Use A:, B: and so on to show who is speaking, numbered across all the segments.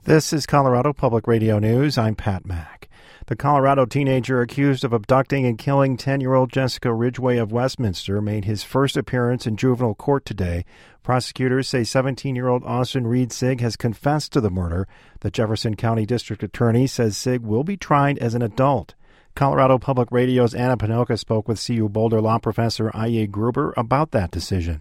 A: This is Colorado Public Radio News. I'm Pat Mack. The Colorado teenager accused of abducting and killing 10-year-old Jessica Ridgway of Westminster made his first appearance in juvenile court today. Prosecutors say 17-year-old Austin Reed Sigg has confessed to the murder. The Jefferson County District Attorney says Sigg will be tried as an adult. Colorado Public Radio's Anna Pinoca spoke with CU Boulder law professor Aya Gruber about that decision.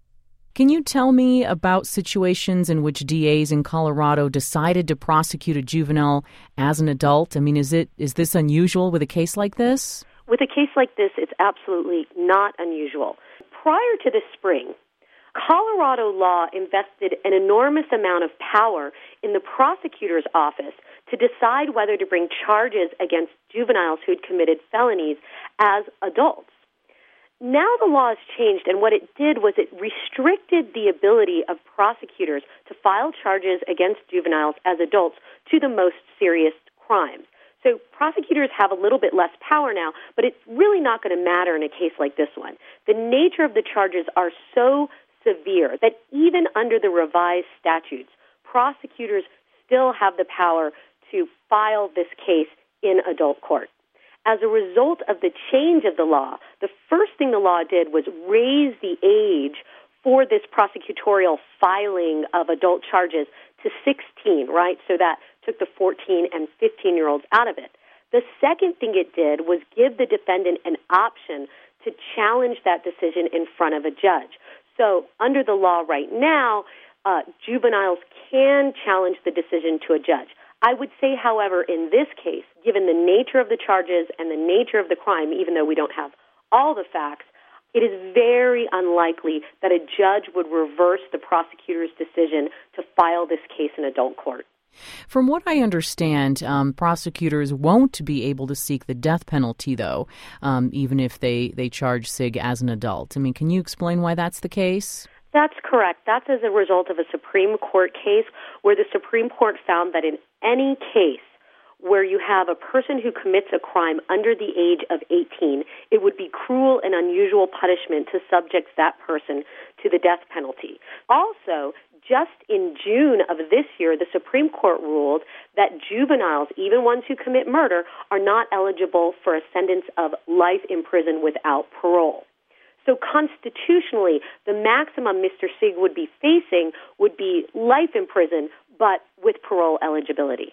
B: Can you tell me about situations in which DAs in Colorado decided to prosecute a juvenile as an adult? I mean, is this unusual with a case like this?
C: With a case like this, it's absolutely not unusual. Prior to this spring, Colorado law invested an enormous amount of power in the prosecutor's office to decide whether to bring charges against juveniles who had committed felonies as adults. Now the law has changed, and what it did was it restricted the ability of prosecutors to file charges against juveniles as adults to the most serious crimes. So prosecutors have a little bit less power now, but it's really not going to matter in a case like this one. The nature of the charges are so severe that even under the revised statutes, prosecutors still have the power to file this case in adult court. As a result of the change of the law, the first thing the law did was raise the age for this prosecutorial filing of adult charges to 16, right? So that took the 14 and 15-year-olds out of it. The second thing it did was give the defendant an option to challenge that decision in front of a judge. So under the law right now, juveniles can challenge the decision to a judge. I would say, however, in this case, given the nature of the charges and the nature of the crime, even though we don't have all the facts, it is very unlikely that a judge would reverse the prosecutor's decision to file this case in adult court.
B: From what I understand, prosecutors won't be able to seek the death penalty, though, even if they charge Sigg as an adult. I mean, can you explain why that's the case?
C: That's correct. That's as a result of a Supreme Court case where the Supreme Court found that in any case where you have a person who commits a crime under the age of 18, it would be cruel and unusual punishment to subject that person to the death penalty. Also, just in June of this year, the Supreme Court ruled that juveniles, even ones who commit murder, are not eligible for a sentence of life in prison without parole. So constitutionally, the maximum Mr. Sigg would be facing would be life in prison, but with parole eligibility.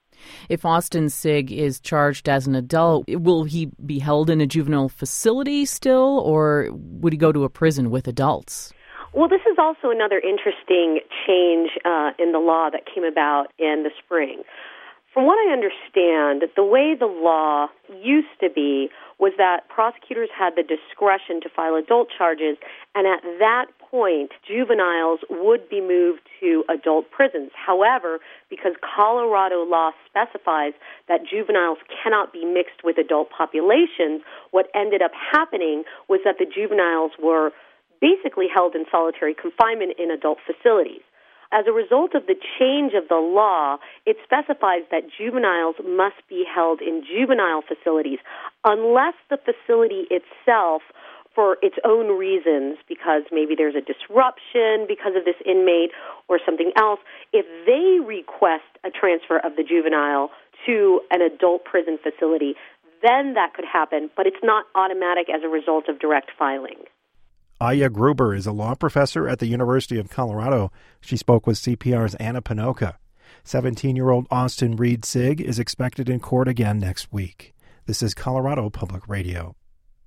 B: If Austin Sigg is charged as an adult, will he be held in a juvenile facility still, or would he go to a prison with adults?
C: Well, this is also another interesting change in the law that came about in the spring. From what I understand, the way the law used to be was that prosecutors had the discretion to file adult charges, and at that point, juveniles would be moved to adult prisons. However, because Colorado law specifies that juveniles cannot be mixed with adult populations, what ended up happening was that the juveniles were basically held in solitary confinement in adult facilities. As a result of the change of the law, it specifies that juveniles must be held in juvenile facilities unless the facility itself, for its own reasons, because maybe there's a disruption because of this inmate or something else, if they request a transfer of the juvenile to an adult prison facility, then that could happen, but it's not automatic as a result of direct filing.
A: Aya Gruber is a law professor at the University of Colorado. She spoke with CPR's Anna Pinoca. 17-year-old Austin Reed Sigg is expected in court again next week. This is Colorado Public Radio.